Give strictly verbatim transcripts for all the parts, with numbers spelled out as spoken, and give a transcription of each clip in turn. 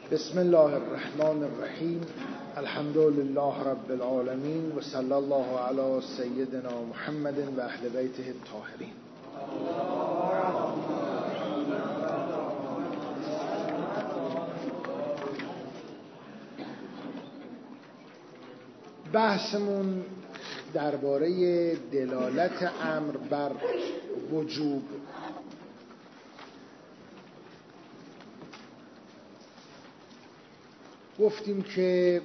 بسم الله الرحمن الرحیم. الحمد لله رب العالمین و صلی الله علی سیدنا محمد و اهل بیته الطاهرین. بحثمون درباره دلالت امر بر وجوب. گفتیم که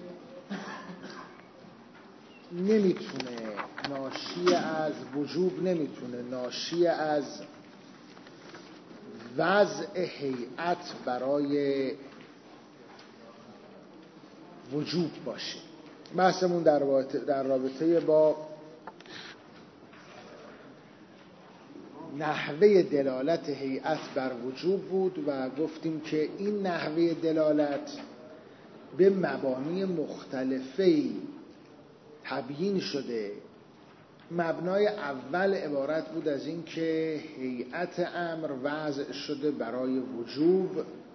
نمیتونه ناشی از وجوب، نمیتونه ناشی از وضع هیئت برای وجوب باشه. بحثمون در رابطه, در رابطه با نحوه دلالت هیئت بر وجوب بود و گفتیم که این نحوه دلالت به مبانی مختلفی تبیین شده. مبنای اول عبارت بود از این که هیئت امر وضع شده برای وجوب،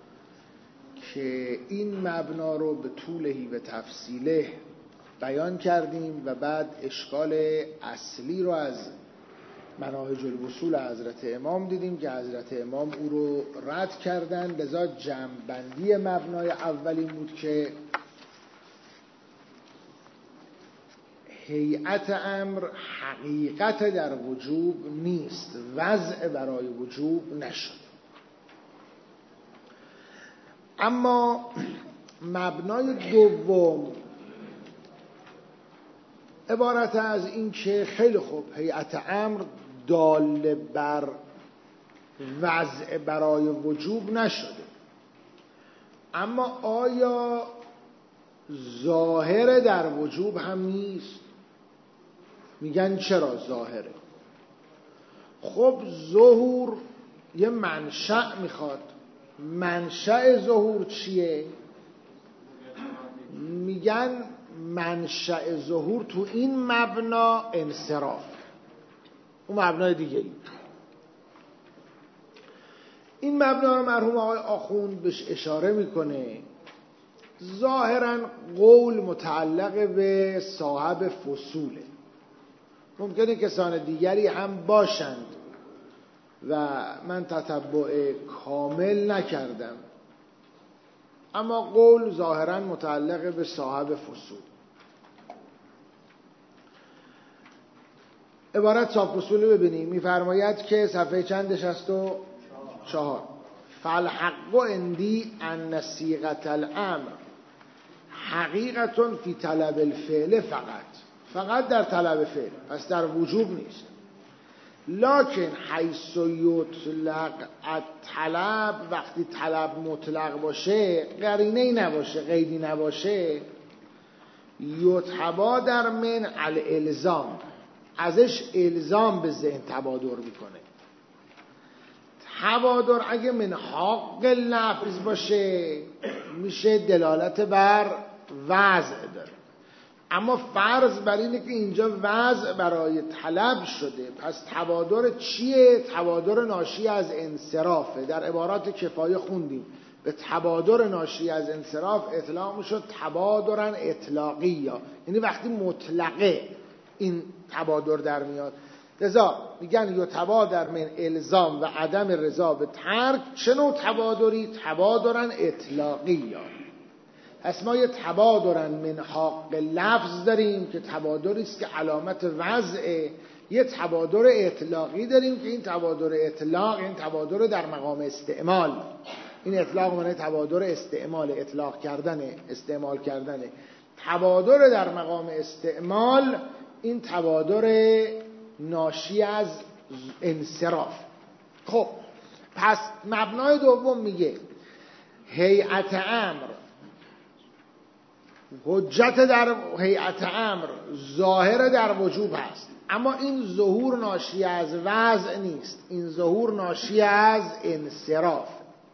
که این مبنا رو به طولهی و تفصیله بیان کردیم و بعد اشکال اصلی رو از مناهج الوصول حضرت امام دیدیم که حضرت امام او رو رد کردن. لذا جمع‌بندی مبنای اولی بود که هیئت امر حقیقت در وجوب نیست، وضع برای وجوب نشد. اما مبنای دوم عبارت از این که خیلی خوب هیئت امر دال بر وضع برای وجوب نشده، اما آیا ظاهر در وجوب هم نیست؟ میگن چرا ظاهره؟ خب ظهور یه منشأ میخواد. منشأ ظهور چیه؟ میگن منشأ ظهور تو این مبنا انصراف. اون مبنای دیگه ای. این مبنا رو مرحوم آقای آخوند بهش اشاره میکنه. ظاهرا قول متعلق به صاحب فصوله. ممکنه کسان دیگری هم باشند و من تتبع کامل نکردم، اما قول ظاهرا متعلق به صاحب فصول. عبارت صاحب فصول رو ببینیم. میفرماید که صفحه چندش هست و چهار. فالحق عندی ان صیغة الامر حقیقتون فی طلب الفعل، فقط فقط در طلب فعل، پس در وجوب نیست. لکن حیث یطلق الطلب، وقتی طلب مطلق باشه، قرینه ای نباشه، قیدی نباشه، یتبادر من الالزام، ازش الزام به ذهن تبادر میکنه. تبادر اگه من حق لفظ باشه میشه دلالت بر وضع داره. اما فرض بر اینه که اینجا وضع برای طلب شده، پس تبادر چیه؟ تبادر ناشی از انصرافه. در عبارات کفایه خوندیم به تبادر ناشی از انصراف اطلاق میشد تبادرن اطلاقی، یا یعنی وقتی مطلقه این تبادر در میاد. لذا میگن یتبادر من الزام و عدم رضا به ترک. چه نوع تبادری؟ تبادرن اطلاقی. یا پس ما یه تبادرن من حق لفظ داریم که تبادری است که علامت وضعه. یه تبادر اطلاقی داریم که این تبادر اطلاق، این تبادر در مقام استعمال. این اطلاق معنی تبادر استعمال، اطلاق کردنه، استعمال کردنه. تبادر در مقام استعمال این تبادر ناشی از انصراف. خب پس مبنای دوم میگه هیئت امر، حجت در هیئت امر ظاهر در وجوب هست، اما این ظهور ناشی از وضع نیست، این ظهور ناشی از انصراف.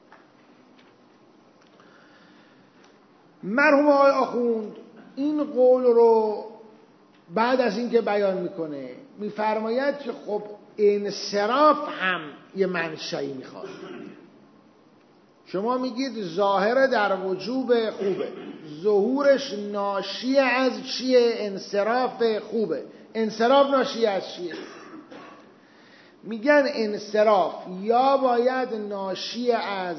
مرحوم آقای آخوند این قول رو بعد از این که بیان میکنه میفرماید که خب انصراف هم یه منشئی میخواد. شما میگید ظاهر در وجوب خوبه، ظهورش ناشی از چیه؟ انصراف خوبه. انصراف ناشی از چیه؟ میگن انصراف یا باید ناشی از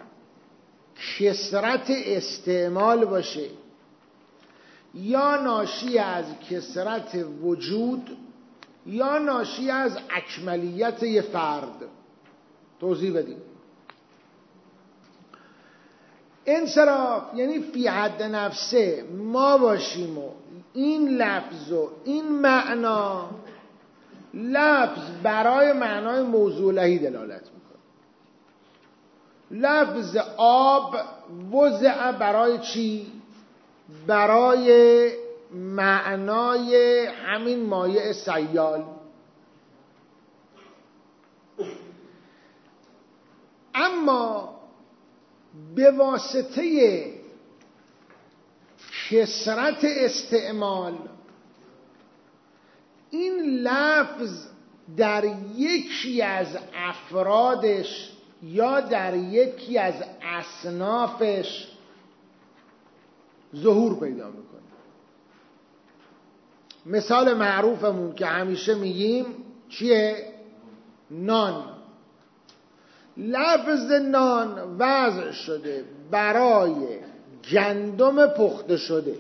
کثرت استعمال باشه یا ناشی از کثرت وجود یا ناشی از اکملیت یه فرد. توضیح بدیم. انصراف یعنی فی حد نفسه ما باشیم و این لفظ و این معنا، لفظ برای معنای موضوع لهی دلالت میکنه. لفظ آب وضع برای چی؟ برای معنای همین مایع سیال. اما به واسطه کثرت استعمال این لفظ در یکی از افرادش یا در یکی از اصنافش ظهور پیدا میکنه. مثال معروفمون که همیشه میگیم چیه؟ نان. لفظ نان وضع شده برای گندم پخته شده،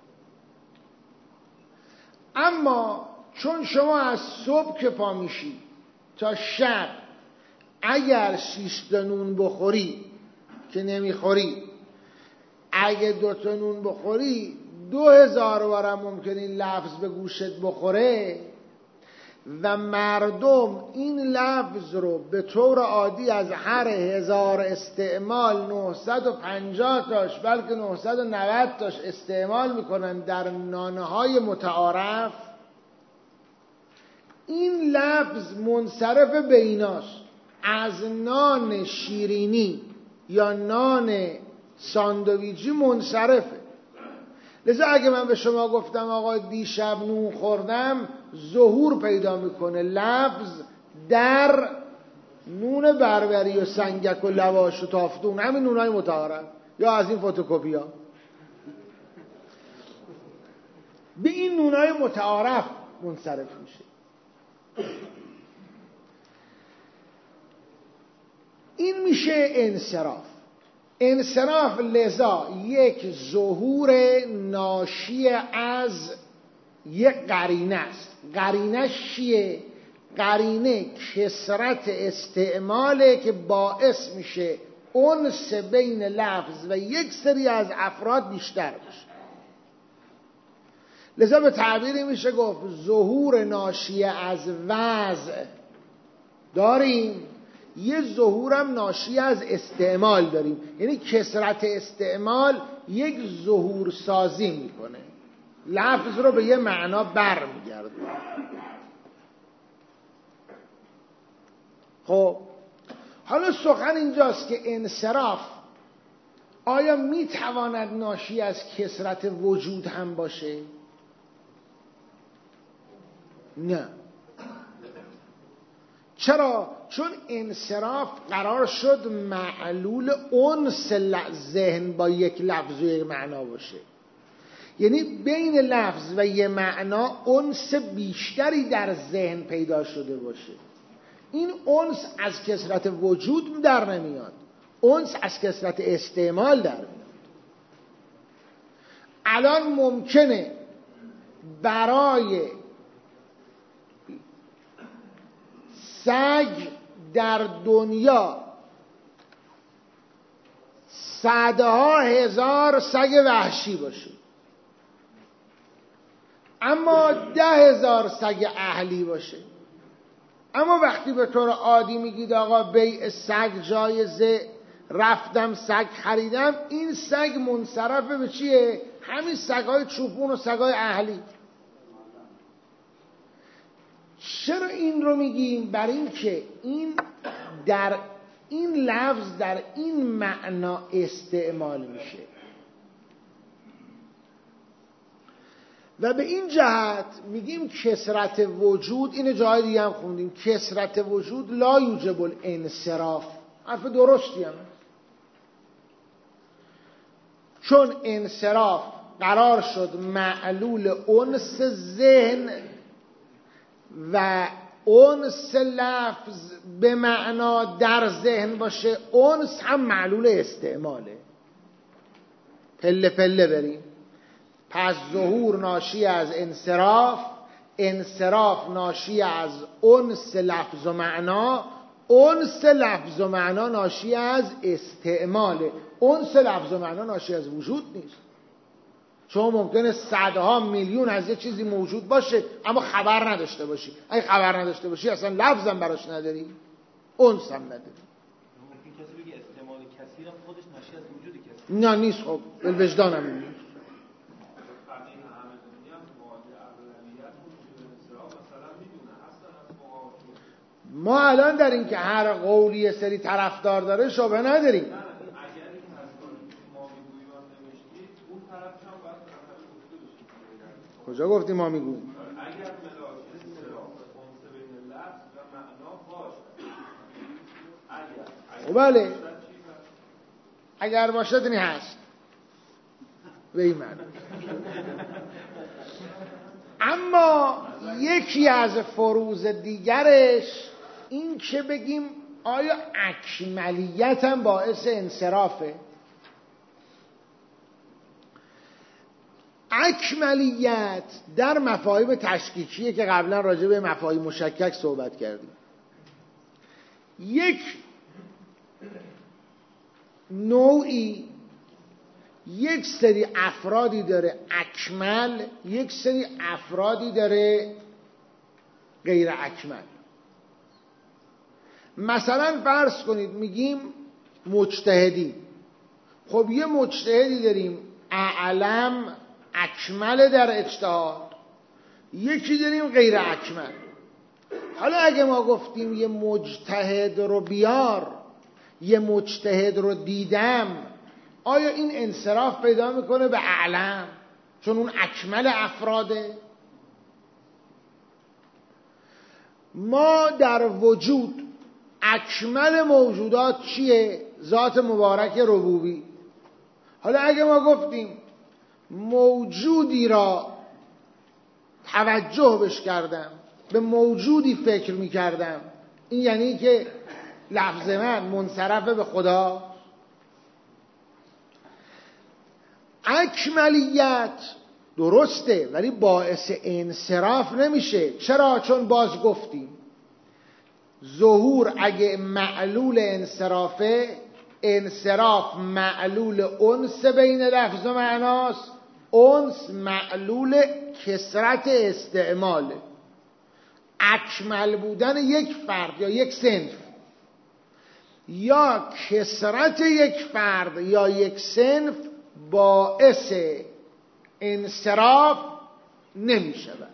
اما چون شما از صبح که پا میشی تا شب اگر شش تا نون بخوری که نمیخوری، اگه دو تا نون بخوری دو هزار بارم ممکن این لفظ به گوشت بخوره و مردم این لفظ رو به طور عادی از هر هزار استعمال نهصد و پنجاه تاش بلکه نهصد و نود تاش استعمال میکنن در نانهای متعارف. این لفظ منصرف به ایناست، از نان شیرینی یا نان ساندویجی منصرفه. لذا اگه من به شما گفتم آقا دیشب نون خوردم، ظهور پیدا میکنه لفظ در نون بربری و سنگک و لواش و تافتون، همین نونهای متعارف یا از این فتوکپی ها. به این نونهای متعارف منصرف میشه. این میشه انصراف. انصراف لذا یک ظهور ناشی از یک قرینه است. قرینه چیه؟ قرینه کثرت استعماله که باعث میشه انس بین لفظ و یک سری از افراد بیشتر بشه. لذا به تعبیری میشه گفت ظهور ناشی از وضع داریم، یه ظهورم ناشی از استعمال داریم. یعنی کثرت استعمال یک ظهور سازی میکنه، لفظ رو به یه معنا بر میگرده. خب حالا سخن اینجاست که انصراف آیا میتواند ناشی از کثرت وجود هم باشه؟ نه. چرا؟ چون انصراف قرار شد معلول انس ذهن با یک لفظ و یک معنا باشه. یعنی بین لفظ و یک معنا انس بیشتری در ذهن پیدا شده باشه. این انس از کثرت وجود در نمیاد، انس از کثرت استعمال در میاد. الان ممکنه برای سگ در دنیا صدها هزار سگ وحشی باشه، اما ده هزار سگ اهلی باشه. اما وقتی به طور عادی میگید آقا بیع سگ جایزه، رفتم سگ خریدم، این سگ منصرف به چیه؟ همین سگای چوپون و سگای اهلی. چرا این رو میگیم؟ برای این که این در این لفظ در این معنا استعمال میشه و به این جهت میگیم کثرت وجود، این جای دیگه هم خوندیم، کثرت وجود لا یوجب الانصراف. حرف درستی هم. چون انصراف قرار شد معلول انس ذهن و انس لفظ به معنا در ذهن باشه، انس هم معلول استعماله. پله پله بریم. پس ظهور ناشی از انصراف، انصراف ناشی از انس لفظ و معنا، انس لفظ و معنا ناشی از استعماله. انس لفظ و معنا ناشی از وجود نیست. شما ممکنه صدها میلیون از یه چیزی موجود باشه اما خبر نداشته باشی. اگه خبر نداشته باشی اصلا لفظم براش نداری، انس هم نداری. ممکن کسی بگه استعمال کثیر هم خودش ناشی از وجود کسی. نه نیست. خب بالوجدانم نیست. ما الان در این که هر قولی یه سری طرفدار داره شبهه نداریم. کجا گفتیم ما میگوییم؟ اگر بله اگر باشد این هست به این معنی. اما یکی از فروض دیگرش این که بگیم آیا اکملیت هم باعث انصرافه؟ اکملیت در مفاهیم تشکیکیه که قبلا راجع به مفاهیم مشکک صحبت کردیم. یک نوعی یک سری افرادی داره اکمل، یک سری افرادی داره غیر اکمل. مثلا فرض کنید میگیم مجتهدی. خب یه مجتهدی داریم اعلم اکمل در اجتهاد، یکی داریم غیر اکمل. حالا اگه ما گفتیم یه مجتهد رو بیار، یه مجتهد رو دیدم، آیا این انصراف پیدا میکنه به اعلم چون اون اکمل افراده؟ ما در وجود اکمل موجودات چیه؟ ذات مبارک ربوبی. حالا اگه ما گفتیم موجودی را توجه بش کردم، به موجودی فکر می کردم، این یعنی که لفظ من منصرف به خدا. اکملیت درسته ولی باعث انصراف نمیشه. چرا؟ چون باز گفتیم ظهور اگه معلول انصرافه، انصراف معلول انس بین لفظ و معناست، انس معلول کثرت استعماله. اکمل بودن یک فرد یا یک صنف یا کثرت یک فرد یا یک صنف باعث انصراف نمی شود.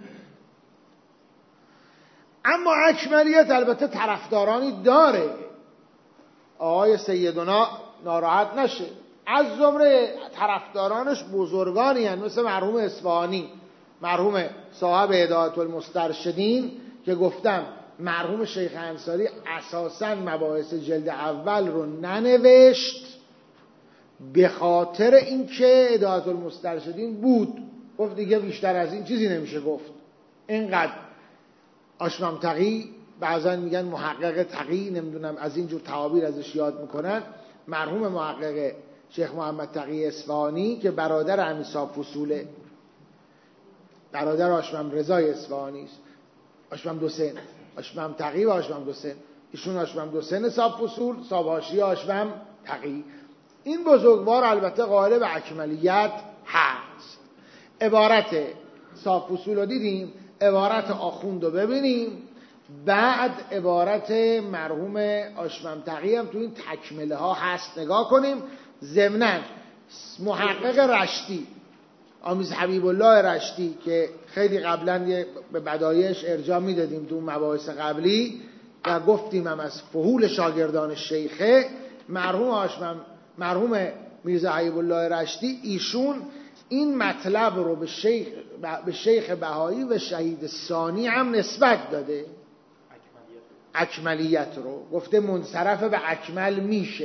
اما اکملیت البته طرفدارانی داره. آقای سیدنا ناراحت نشه، از جمله طرفدارانش بزرگانی هستند مثل مرحوم اصفهانی، مرحوم صاحب هدایت المسترشدین که گفتم مرحوم شیخ انصاری اساساً مباحث جلد اول رو ننوشت به خاطر اینکه هدایت المسترشدین بود. گفت دیگه بیشتر از این چیزی نمیشه گفت. اینقدر آشمم تقی، بعضا میگن محقق تقی، نمیدونم از اینجور تعابیر ازش یاد میکنن، مرحوم محقق شیخ محمد تقی اصفهانی که برادر همین صاحب فصوله، برادر آشمم رضای اصفهانی است، آشمم دو سن، آشمم تقی و آشمم دو سن. ایشون آشمم دو سن صاحب فصول، صاحب حاشیه آشمم تقی. این بزرگوار البته قائل به اکملیت هست. عبارت صاحب فصول رو دیدیم، عبارت آخوند رو ببینیم، بعد عبارت مرحوم آشمم تقی هم تو این تکمله ها هست نگاه کنیم. ضمناً محقق رشتی، آمیز حبیب الله رشتی که خیلی قبلا به بدایش ارجاع میدادیم تو مباحث قبلی و گفتیم هم از فحول شاگردان شیخه، مرحوم آشمم مرحوم میرزا حبیب الله رشتی، ایشون این مطلب رو به شیخ به شیخ بهایی و شهید ثانی هم نسبت داده. اکملیت رو گفته منصرف به اکمل میشه،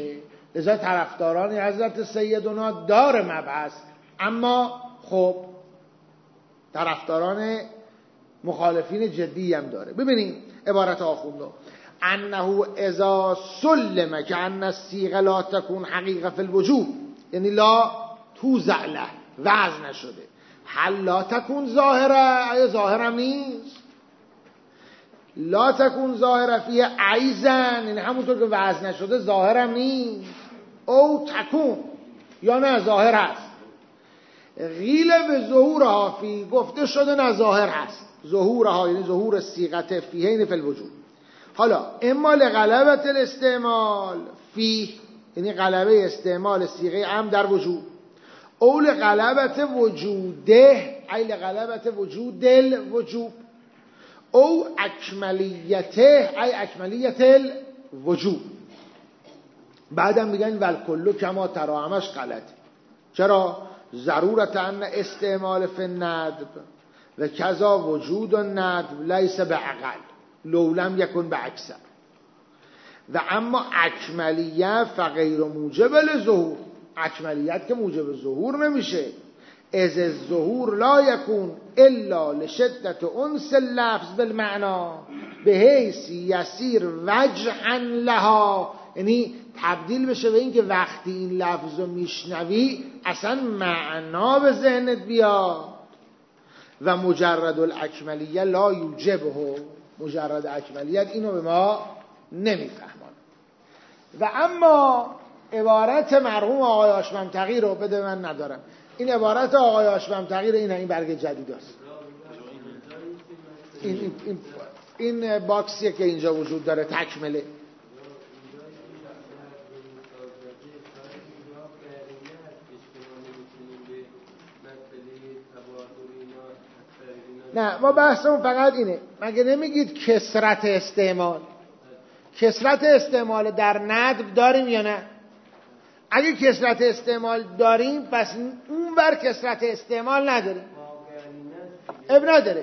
لذا طرفداران حضرت سیدنا دار مبحث، اما خب طرفداران مخالفین جدی هم داره. ببینید عبارت آخونده انه اذا سلم که ان الصیغه لا تکون حقیقه فی الوجوب، یعنی لا توزع له، وضع نشده. هل لا تکون ظاهره، آیا ظاهرم نیست؟ لا تکون ظاهره فیه عیزن، یعنی همونطور که وضع نشده ظاهرم نیست. او تکون، یا نه ظاهر هست. غیل به ظهورها فی، گفته شده نه ظاهر هست. ظهورها یعنی ظهور صیغه فیه فی الوجوب. حالا اما لغلبت الاستعمال فی، یعنی غلبه استعمال صیغه ام در وجوب، او لغلبت وجوده ای لغلبت وجود الوجوب، او اکملیته ای اکملیت الوجوب. بعدم میگن والکل کما ترا، همش غلط. چرا؟ ضرورت ان استعمال فی الندب و کذا وجود الندب لیس بعقل لو لم یکن بعکسه. و اما اکملیت فغیر موجب لظهور، اکملیت که موجب ظهور نمیشه. از الظهور لا یکون الا لشدت انس اللفظ بالمعنا بحیث یسیر وجها لها، یعنی تبدیل بشه به این که وقتی این لفظ رو میشنوی اصلا معنا به ذهنت بیاد. و مجرد الاکملیه لا یوجبه، مجرد اکملیت اینو به ما نمیفهمان. و اما عبارت مرحوم آقای هاشم‌تقی رو بده، من ندارم این عبارت آقای هاشم‌تقی رو، این این برگ جدید است. این, این, این, این باکسیه که اینجا وجود داره تکمله. نه ما بحثمون فقط اینه. مگه نمیگید کثرت استعمال؟ کثرت استعمال در ندب داریم یا نه؟ اگه کثرت استعمال داریم پس اون بر کثرت استعمال نداریم، اب نداره.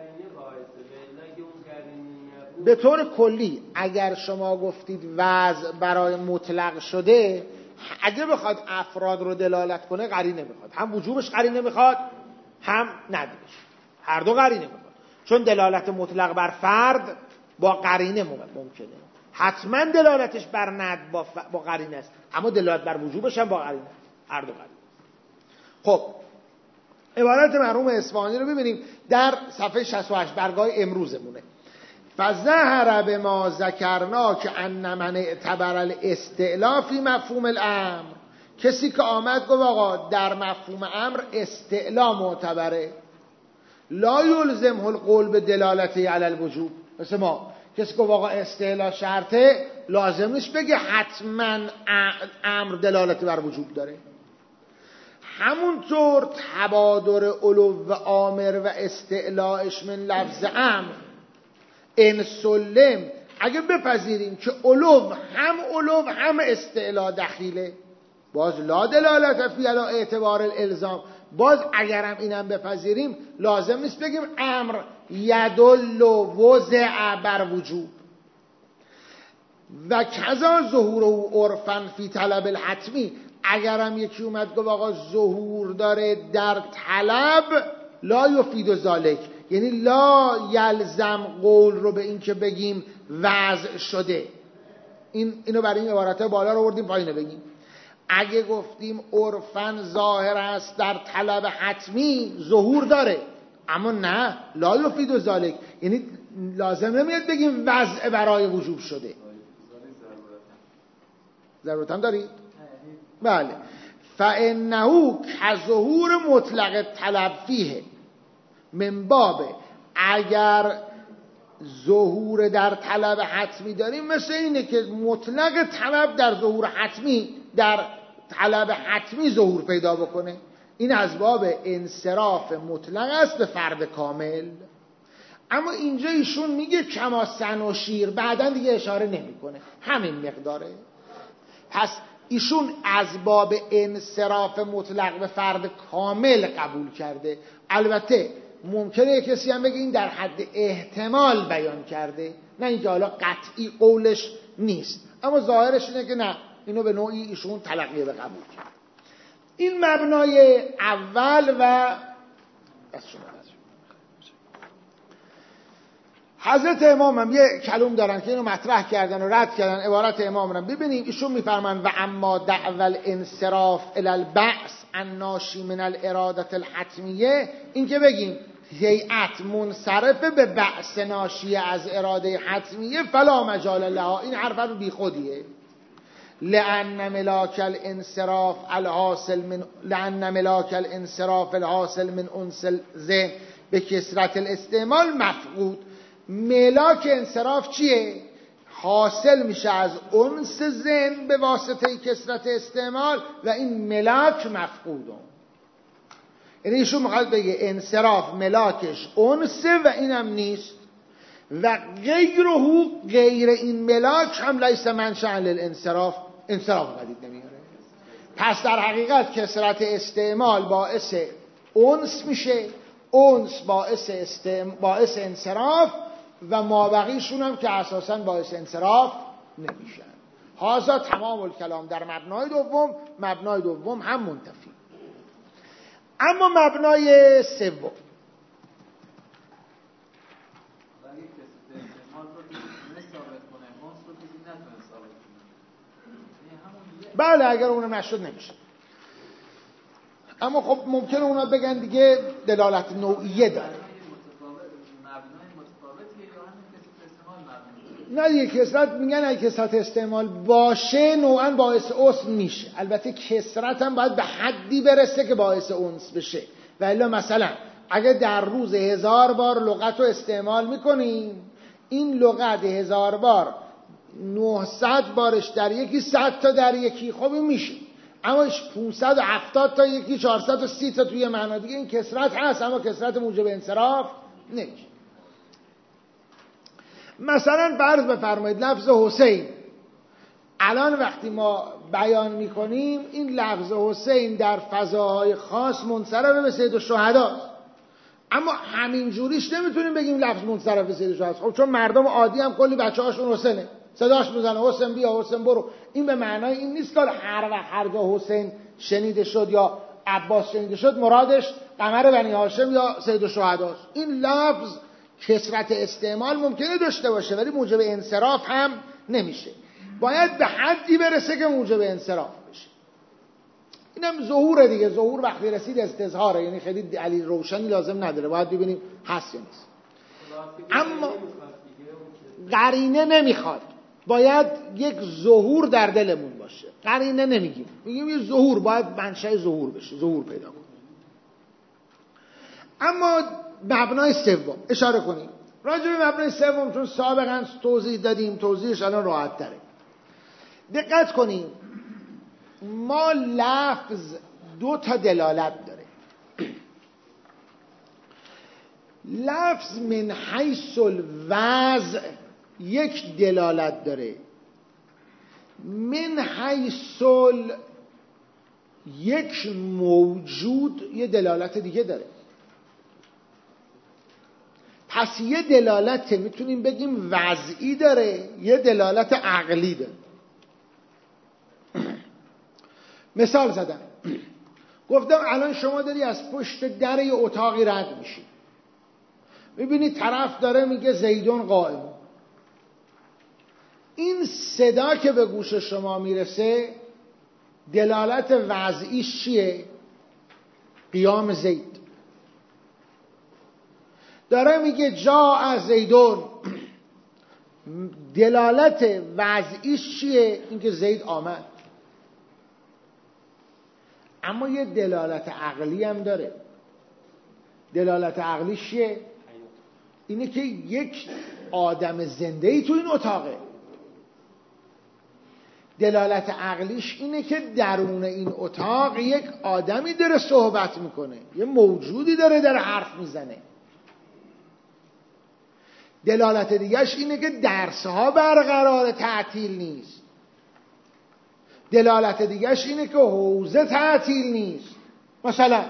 به طور کلی اگر شما گفتید وضع برای مطلق شده، اگه بخواد افراد رو دلالت کنه قرینه میخواد، هم وجوبش قرینه میخواد هم ندبش، هر دو قرینه میخواد. چون دلالت مطلق بر فرد با قرینه ممکنه، حتما دلالتش بر ند با, ف... با قرینه است، اما دلالت بر وجوبش هم با قرینه، هر دو قرینه. خب عبارت مرحوم اصفهانی رو ببینیم در صفحه شصت و هشت برگاه امروزمونه. فظهر بما ذکرنا که ان من اعتبر الاستعلا فی مفهوم الامر، کسی که آمد گفت آقا در مفهوم امر استعلا معتبره، لا یلزمه القول به دلالته علی الوجوب. مثل ما کسی که آقا استعلا شرطه، لازم نیست بگه حتما امر دلالت بر وجوب داره. همونطور تبادر علو و آمر و استعلاش من لفظ امر، ان سلم، اگه بپذیریم که علو هم علو هم استعلا دخیله، باز لا دلالت فی علی اعتبار الالزام، باز اگرم اینم بپذیریم لازم نیست بگیم امر یدل وضع بر وجوب. و کذا ظهور او عرفا فی طلب الحتمی، اگرم یکی اومد گفت آقا ظهور داره در طلب، لا یفید ذالک، یعنی لا یلزم قول رو به این که بگیم وضع شده. این اینو برای این عبارت بالا رو بردیم پایین بگیم. اگه گفتیم عرفاً ظاهر است در طلب حتمی ظهور داره، اما نه لا یفید ذالک، یعنی لازم نمیاد بگیم وضع برای وجوب شده. ضرورت هم دارید؟ بله. فانه کظهور مطلق طلب فیه، من باب اگر ظهور در طلب حتمی داریم مثل اینه که مطلق طلب در ظهور حتمی در طلب حتمی ظهور پیدا بکنه. این از باب انصراف مطلق است به فرد کامل. اما اینجا ایشون میگه کما سن و شیر، بعدن دیگه اشاره نمیکنه، همین مقداره. پس ایشون از باب انصراف مطلق به فرد کامل قبول کرده. البته ممکنه کسی هم بگه این در حد احتمال بیان کرده، نه اینکه حالا قطعی قولش نیست، اما ظاهرش اینه که نه اینو به نوعی ایشون تلقیه به قبول کرد. این مبنای اول و حضرت امام هم یه کلام دارن که اینو مطرح کردن و رد کردن. عبارت امام رو ببینیم. ایشون میفرمایند و اما دعوی انصراف الی البعث الناشی من الاراده الحتمیه، این که بگیم هیئت منصرفه به بعث ناشی از اراده حتمیه فلا مجال لها، این حرف رو بی خودیه. لأن ملاک الانصراف الحاصل من لأن ملاک الانصراف الحاصل من انس الذهن به کثرت الاستعمال مفقود. ملاک انصراف چیه؟ حاصل میشه از انس ذهن به واسطه کثرت استعمال و این ملاک مفقوده. یعنی ایشون میخواد بگه انصراف ملاکش انسه و اینم نیست و غیره غیر این ملاک هم لیس منشأ للانصراف، انصراف پدید نمیاره. پس در حقیقت کثرت استعمال باعث انس میشه، انس باعث استعم... باعث انصراف و مابقیشون هم که اساساً باعث انصراف نمیشن. هذا تمام الکلام در مبنای دوم. مبنای دوم هم منتفی. اما مبنای سوم بله اگر اونم نشد نمیشه. اما خب ممکنه اونا بگن دیگه دلالت نوعیه داره. نه دیگه کثرت میگن اگه کثرت استعمال باشه نوعا باعث انس میشه. البته کثرت هم باید به حدی برسه که باعث انس بشه. و الا مثلا اگه در روز هزار بار لغت رو استعمال میکنیم، این لغت هزار بار نهصد بارش در یکی، صد تا در یکی، خب این میشه. اما پانصد و هفتاد تا یکی، چهارصد و سی تا توی معنا دیگه، این کثرت هست اما کثرت موجب انصراف نمیشه. مثلا فرض بفرمایید لفظ حسین، الان وقتی ما بیان میکنیم این لفظ حسین در فضاهای خاص منصرف به سید الشهداست، اما همین جوریش نمیتونیم بگیم لفظ منصرف به سید الشهداست. خب چون مردم عادی هم کلی بچه‌هاشون حسینه، صداش میزنه حسین بیا حسین برو. این به معنای این نیست که هر وقت هر جا حسین شنیده شد یا عباس شنیده شد مرادش قمر بنی هاشم یا سید الشهداست. این لفظ کثرت استعمال ممکنه داشته باشه ولی موجب انصراف هم نمیشه. باید به حدی برسه که موجب انصراف بشه. اینم ظهوره دیگه. ظهور وقتی رسید استظهاره، یعنی خیلی دلیل روشنی لازم نداره، باید ببینیم هست یا نیست. اما قرینه نمیخواد، باید یک ظهور در دلمون باشه. قرینه نمیگیم، میگیم یه ظهور، باید منشأ ظهور بشه، ظهور پیدا کنه. اما مبنای سوم اشاره کنیم. راجع به مبنای سوم چون سابقا توضیح دادیم، توضیحش الان راحت تره. دقت کنیم، ما لفظ دو تا دلالت داره. لفظ من حیث الوضع یک دلالت داره، من حیث یک موجود یه دلالت دیگه داره. پس یه دلالت میتونیم بگیم وضعی داره، یه دلالت عقلی داره. مثال زدم، گفتم الان شما داری از پشت در یه اتاقی رد میشی، میبینی طرف داره میگه زیدون قائم. این صدا که به گوش شما میرسه دلالت وضعیش چیه؟ قیام زید. داره میگه جاء زیدون، دلالت وضعیش چیه؟ اینکه زید آمد. اما یه دلالت عقلی هم داره. دلالت عقلیش چیه؟ اینه که یک آدم زنده‌ای تو این اتاقه. دلالت عقلیش اینه که درون این اتاق یک آدمی داره صحبت میکنه، یه موجودی داره داره حرف میزنه. دلالت دیگهش اینه که درسها برقرار، تعطیل نیست. دلالت دیگهش اینه که حوزه تعطیل نیست. مثلا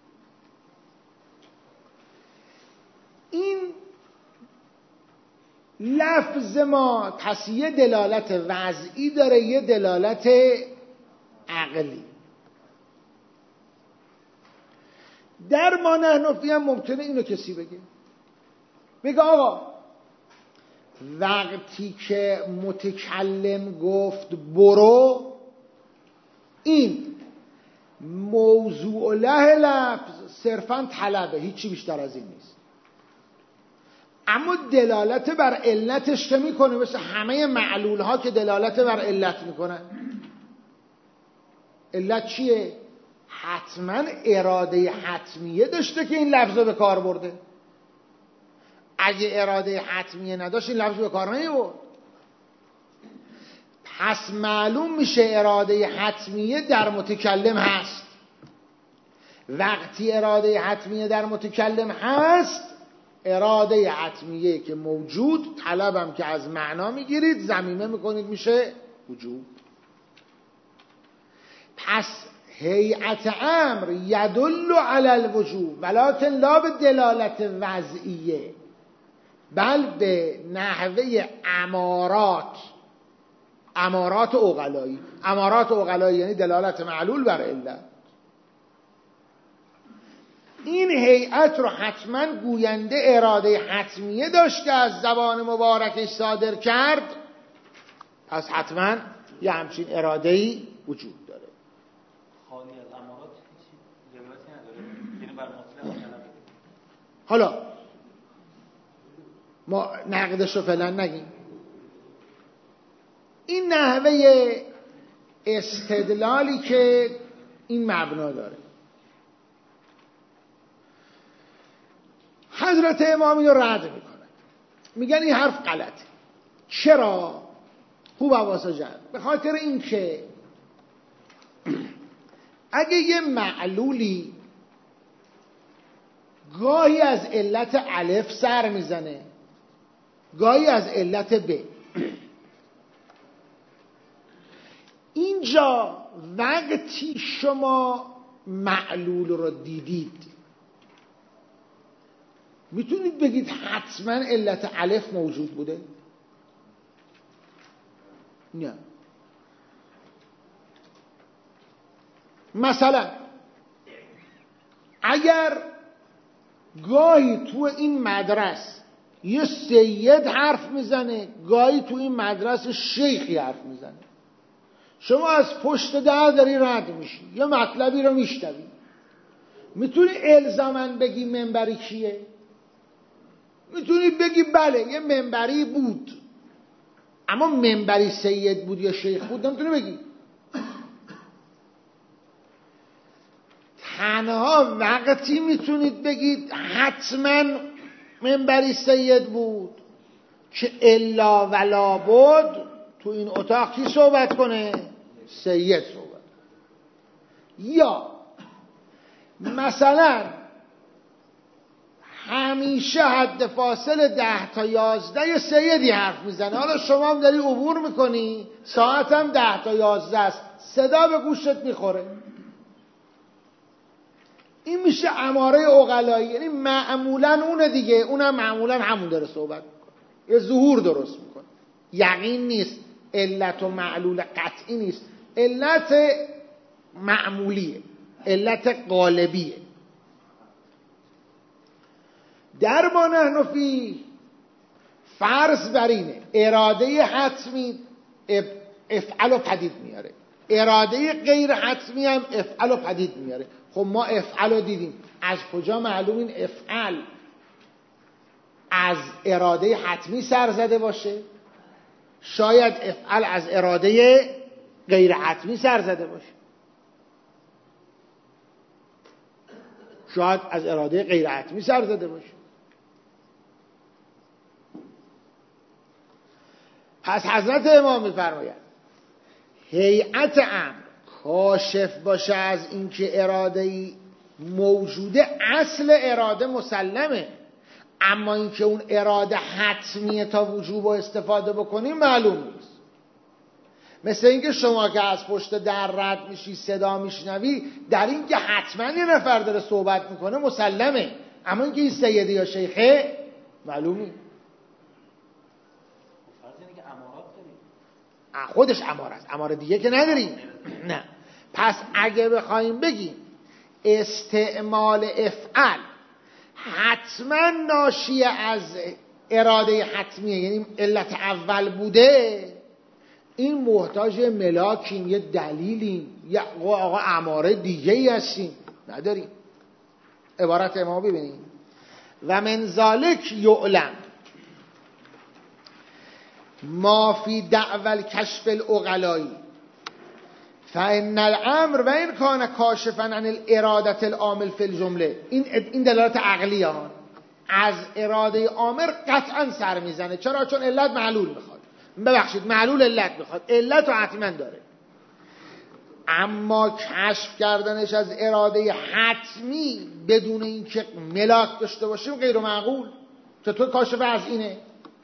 این لفظ ما پس یه دلالت وضعی داره، یه دلالت عقلی. در ما نحن فیه هم ممکنه اینو کسی بگه بگه آقا وقتی که متکلم گفت برو، این موضوع له لفظ صرفا طلبه، هیچی بیشتر از این نیست. اما دلالت بر علتش که میکنه مثل همه معلول ها که دلالت بر علت میکنن. علت چیه؟ حتما اراده حتمیه داشته که این لفظ رو به کار برده. اگه اراده حتمیه نداشت این لفظ به کار نمیبرد. پس معلوم میشه اراده حتمیه در متکلم هست. وقتی اراده حتمیه در متکلم هست، اراده حتمیه که موجود، طلبم که از معنا میگیرید، ضمیمه میکنید میشه وجوب. پس هیئت امر یدل علی الوجوب ولکن لا به دلالت وضعیه، بل به نحوه امارات. امارات عقلایی. امارات عقلایی یعنی دلالت معلول بر علت. این هیئت رو حتما گوینده اراده حتمیه داشت که از زبان مبارکش صادر کرد، پس حتما یه همچین اراده‌ای وجود داره. خالی از امارات هیچ دلالتی نداره، یعنی بر مطلق طلب. حالا ما نقدش رو فعلا نگیم. این نحوه استدلالی که این مبنا داره، حضرت امام رو رد میکنن، میگن این حرف غلطه. چرا؟ خوب حواسا جمع. به خاطر این که اگه یه معلولی گاهی از علت الف سر میزنه، گاهی از علت ب، اینجا وقتی شما معلول رو دیدید میتونید بگید حتما علت الف موجود بوده؟ نه. مثلا اگر گاهی تو این مدرس یه سید حرف میزنه، گاهی تو این مدرس شیخی حرف میزنه، شما از پشت در داری رد میشی، یه مطلبی رو میشنوی، میتونی الزاماً بگی منبری کیه؟ میتونی بگی بله یه منبری بود، اما منبری سید بود یا شیخ بود نمیتونی بگی. تنها وقتی میتونید بگید حتما منبری سید بود که الا ولا بود تو این اتاق کی صحبت کنه؟ سید صحبت. یا مثلا همیشه حد فاصل ده تا یازده یه سیدی حرف میزنه، حالا شما هم داری عبور میکنی، ساعت هم ده تا یازده است، صدا به گوشت میخوره. این میشه اماره عقلایی، یعنی معمولا اونه دیگه، اونم معمولا همون داره صحبت میکنه، یه ظهور درست میکنه. یقین نیست، علت و معلول قطعی نیست، علت معمولیه، علت غالبیه. در ما نحن فی فرض بر اینه اراده حتمی افعل و پدید میاره، اراده غیر حتمی هم افعل و پدید میاره. خب ما افعل رو دیدیم، از کجا معلوم این افعل از اراده حتمی سر زده باشه؟ شاید افعل از اراده غیر حتمی سر زده باشه، شاید از اراده غیر حتمی سر زده باشه. پس حضرت امام میفرماید هیئت امر کاشف باشه از اینکه اراده موجوده، اصل اراده مسلمه، اما اینکه اون اراده حتمیه تا وجوب و استفاده بکنیم معلوم نیست. مثل اینکه شما که از پشت در رد میشی صدا میشنوی، در این که حتما یه نفر داره صحبت میکنه مسلمه، اما اینکه این سیدی یا شیخه معلوم نیست. خودش اماره است، اماره دیگه که نداریم. نه. پس اگه بخوایم بگیم استعمال افعل حتما ناشی از اراده حتمیه، یعنی علت اول بوده، این محتاج ملاکیم، یه دلیلیم، یه آقا اماره دیگه ای هستیم، نداریم. عبارت امام ببینیم و من ذالک یعلم ما فی دعوی کشف العقلایی فان الامر و این کان کاشفا عن الارادت العامل فی الجمله. این این دلالت عقلی ها از اراده عامل قطعا سر میزنه. چرا؟ چون علت معلول میخواد، ببخشید معلول علت میخواد، علت رو حتما داره. اما کشف کردنش از اراده حتمی بدون اینکه ملاک داشته باشیم غیر معقول. چطور کاشف از اینه؟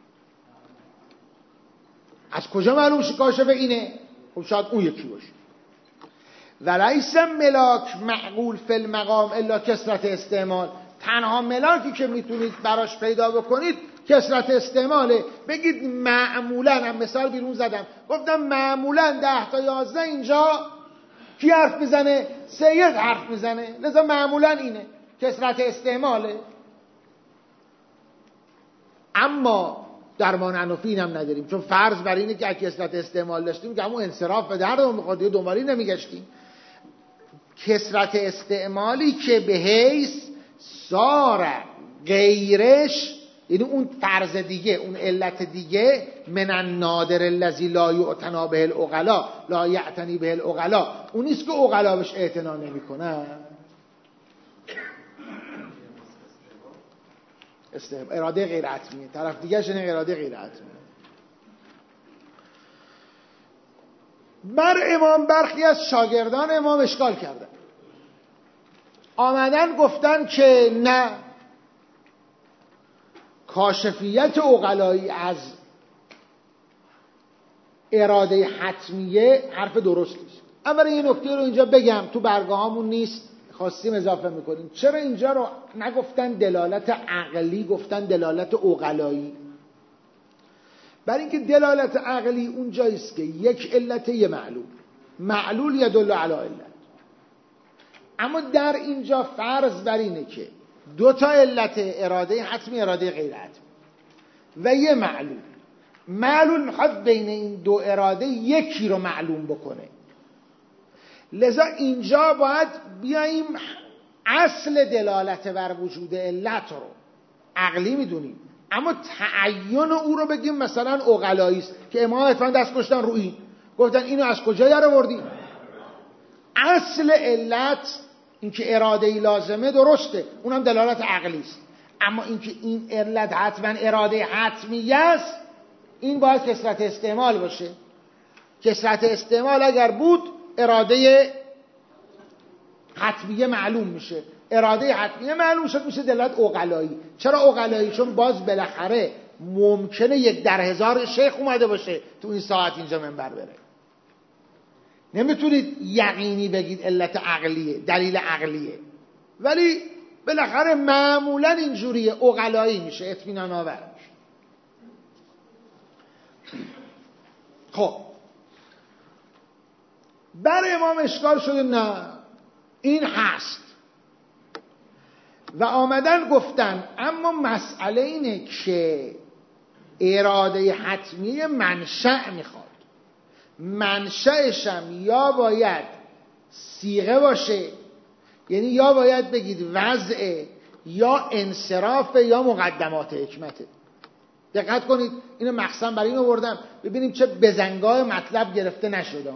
از کجا معلوم شه کاشف اینه؟ خب شاید اون یکی باشه. ولیس ملاک معقول فی المقام الا کثرت استعمال. تنها ملاکی که میتونید براش پیدا بکنید کثرت استعماله. بگید معمولا، هم مثال بیرون زدم، گفتم معمولا ده تا یازده اینجا کی حرف میزنه؟ سید حرف میزنه، لذا معمولا اینه، کثرت استعماله. اما درمان انوفی هم نداریم، چون فرض بر اینه که کثرت استعمال داشتیم که همون انصراف به دردمون میخواد، دیگه دنبالی نمیگشتیم. کثرت استعمالی که به حیث ساره غیرش، یعنی اون فرض دیگه، اون علت دیگه، من النادر الذی لا یعتنا به العقلا لا یعتنی به العقلا، اون نیست که عقلا بهش اعتنا نمیکنن. اراده غیر حتمیه، طرف دیگه شنه اراده غیر حتمیه. بر امام برخی از شاگردان امام اشکال کردن، آمدن گفتن که نه، کاشفیت عقلایی از اراده حتمیه حرف درستی است. اولا این نکته رو اینجا بگم، تو برگاهامون نیست، خواستیم اضافه میکنیم. چرا اینجا رو نگفتن دلالت عقلی، گفتن دلالت عقلایی؟ برای اینکه دلالت عقلی اون جاییست که یک علت یه معلول، معلول یدل علی علت. اما در اینجا فرض بر اینه که دو تا علت، اراده حتمی، اراده غیر حتمی و یه معلول. معلول میخواد بین این دو اراده یکی رو معلوم بکنه، لذا اینجا باید بیاییم اصل دلالت بر وجود علت رو عقلی میدونیم، اما تعین او رو بگیم مثلا عقلایی است که امام اتفاقا دست کشتن رو این، گفتن اینو از کجا در آوردی؟ اصل علت اینکه اراده ای لازمه درسته، اونم دلالت عقلی است. اما اینکه این علت حتما اراده حتمی است، این باید کثرت استعمال باشه. کثرت استعمال اگر بود اراده حتمیه معلوم میشه، اراده حتمیه معلوم شد میشه دلالت عقلایی. چرا عقلایی؟ چون باز بالاخره ممکنه یک در هزار شیخ اومده باشه تو این ساعت اینجا منبر بره. نمیتونید یقینی بگید علت عقلیه، دلیل عقلیه، ولی بالاخره معمولا اینجوریه، عقلایی میشه، اطمینان آور میشه. خب برای امام اشکال شده نه این هست و آمدن گفتن اما مسئله اینه که اراده حتمی منشأ میخواد، منشأشم یا باید صیغه باشه، یعنی یا باید بگید وضع، یا انصراف، یا مقدمات حکمته. دقت کنید، اینو مخصوصا برای این آوردم ببینیم چه بزنگاه مطلب گرفته نشده.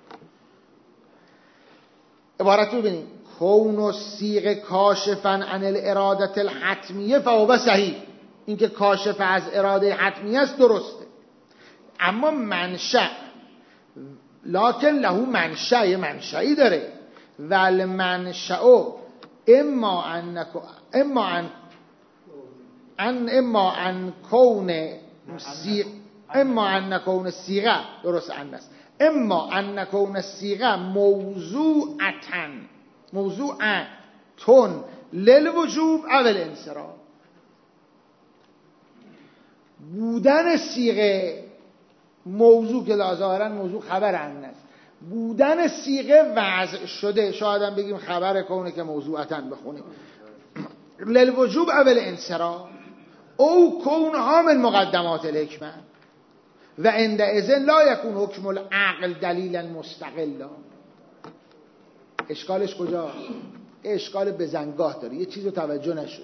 عبارت رو ببینیم: کون و صیغه کاشفا عن الارادت الحتمیه فهو صحیح. اینکه کاشف از اراده حتمیه است درسته، اما منشأ لکن له منشأ، یه منشأی داره. ول منشأ اما ان اما ان ان اما ان کون صیغ اما ان کون صیغه درست ان است اما ان کون صیغه موضوعتن موضوعا تون للوجوب اول انصراف. بودن صیغه موضوع که ظاهرا موضوع خبر انس بودن صیغه وضع شده، شاید هم بگیم خبر کونه که موضوعتاً بخونیم للوجوب اول انصراف او کونها من مقدمات الحکمه و عندئذ لا یکون حکم العقل دلیلا مستقلا. اشکالش کجا؟ اشکال بزنگاه داره، یه چیز رو توجه نشد.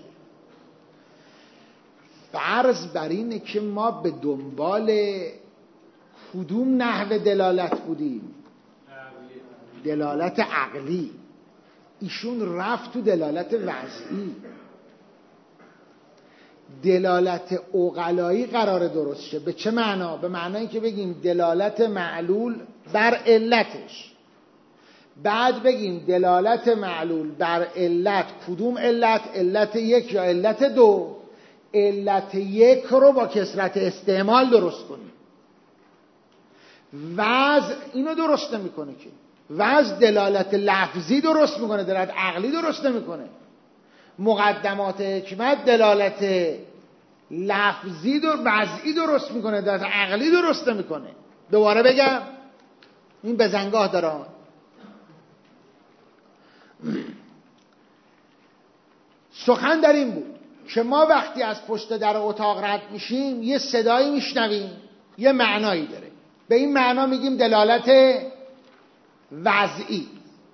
فرض بر اینه که ما به دنبال کدوم نحو دلالت بودیم؟ دلالت عقلی. ایشون رفت تو دلالت وضعی. دلالت عقلایی قرار درست شه. به چه معنا؟ به معنایی که بگیم دلالت معلول بر علتش، بعد بگیم دلالت معلول بر علت کدوم علت؟ علت یک یا علت دو؟ علت یک رو با کثرت استعمال درست کنیم. وضع اینو درست نمیکنه که، وضع دلالت لفظی درست میکنه، دلالت عقلی درست نمیکنه. مقدمات حکمت دلالت لفظی در وضعی درست میکنه، دلالت عقلی درست نمیکنه. دوباره بگم این بزنگاه داره. سخن در این بود که ما وقتی از پشت در اتاق رد میشیم یه صدایی میشنویم، یه معنایی داره، به این معنا میگیم دلالت وضعی.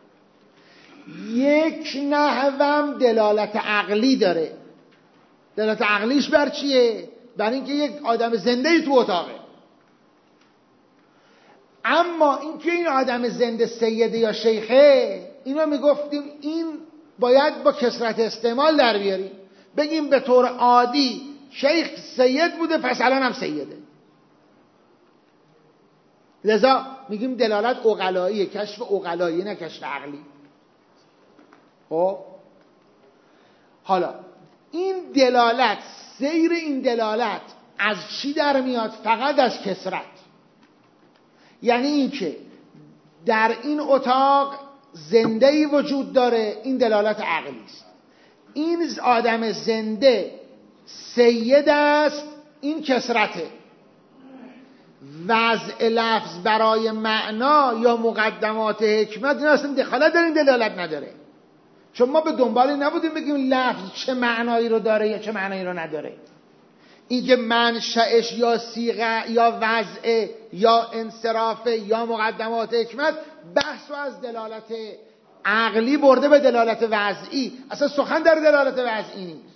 یک نحوم دلالت عقلی داره. دلالت عقلیش بر چیه؟ بر اینکه یک آدم زنده‌ای تو اتاقه. اما اینکه این آدم زنده سیده یا شیخه، اینو میگفتیم این باید با کثرت استعمال در بیاریم. بگیم به طور عادی شیخ سید بوده پس الان هم سیده. لذا میگیم دلالت عقلاییه، کشف عقلایی نه کشف عقلی. خب حالا این دلالت، سیر این دلالت از چی در میاد؟ فقط از کثرت. یعنی این که در این اتاق زنده‌ای وجود داره، این دلالت عقلی است. این آدم زنده سید است، این کثرته. وضع لفظ برای معنا یا مقدمات حکمت این اصلا دخالت در این دلالت نداره، چون ما به دنبالی نبودیم بگیم لفظ چه معنایی رو داره یا چه معنایی رو نداره. این که منشأش یا صیغه یا وضع یا انصراف یا مقدمات حکمت، بحث از دلالت عقلی برده به دلالت وضعی. اصلا سخن در دلالت وضعی نیست.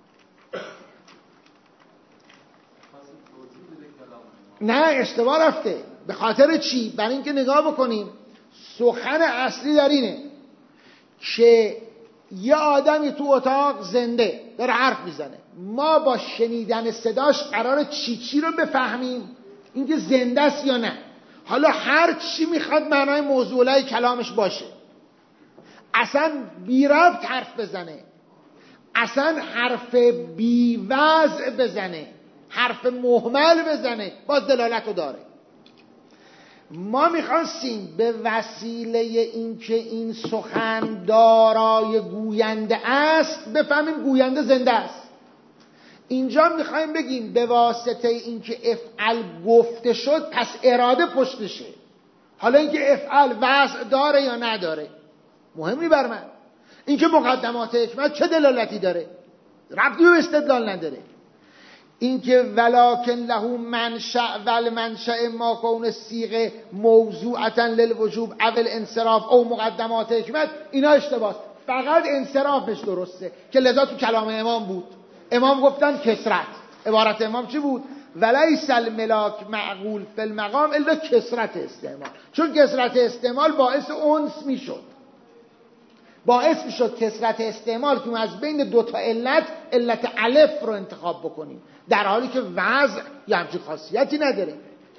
نه اشتباه رفته. به خاطر چی؟ برای اینکه نگاه بکنیم سخن اصلی در اینه که یه آدمی تو اتاق زنده داره حرف میزنه، ما با شنیدن صداش قراره چی چی رو بفهمیم، اینکه زنده است یا نه. حالا هر چی میخواد معنای موضوعی کلامش باشه، اصلا بی ربط حرف بزنه، اصلا حرف بی وضع بزنه، حرف مهمل بزنه، باز دلالت رو داره. ما میخواستیم به وسیله این که این سخن دارای گوینده است بفهمیم گوینده زنده است. اینجا میخوایم بگیم به واسطه این که افعل گفته شد پس اراده پشتشه. حالا این که افعل وضع داره یا نداره مهمی بر من. این که مقدمات حکمت چه دلالتی داره ربطی به استدلال نداره. این که ولکن له منشأ والمنشأ ما کون صیغه موضوعتا للوجوب اول انصراف او مقدمات حکمت، اینا اشتباهه. فقط انصرافش درسته که لذا تو کلام امام بود. امام گفتن کثرت. عبارت امام چی بود؟ ولیس الملاک معقول فی المقام الا کثرت استعمال. چون کثرت استعمال باعث انس میشد، باعث میشد کثرت استعمال که از بین دو تا علت علت الف رو انتخاب بکنیم، در حالی که وضع یا همچین خاصیتی نداره.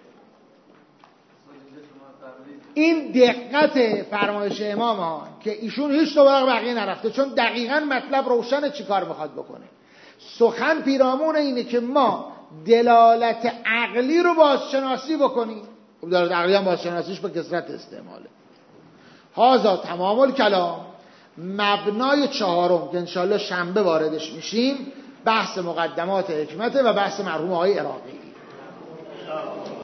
این دقت فرمایش امام ها که ایشون هیچ طبق بقیه نرفته، چون دقیقاً مطلب روشنه چی کار میخواد بکنه. سخن پیرامون اینه که ما دلالت عقلی رو بازشناسی بکنیم. دلالت عقلی هم بازشناسیش به کثرت استعماله. هازا تمام الکلام. مبنای چهارم که انشاءالله شنبه واردش میشیم بحث مقدمات حکمت و بحث مرحوم آقای عراقی.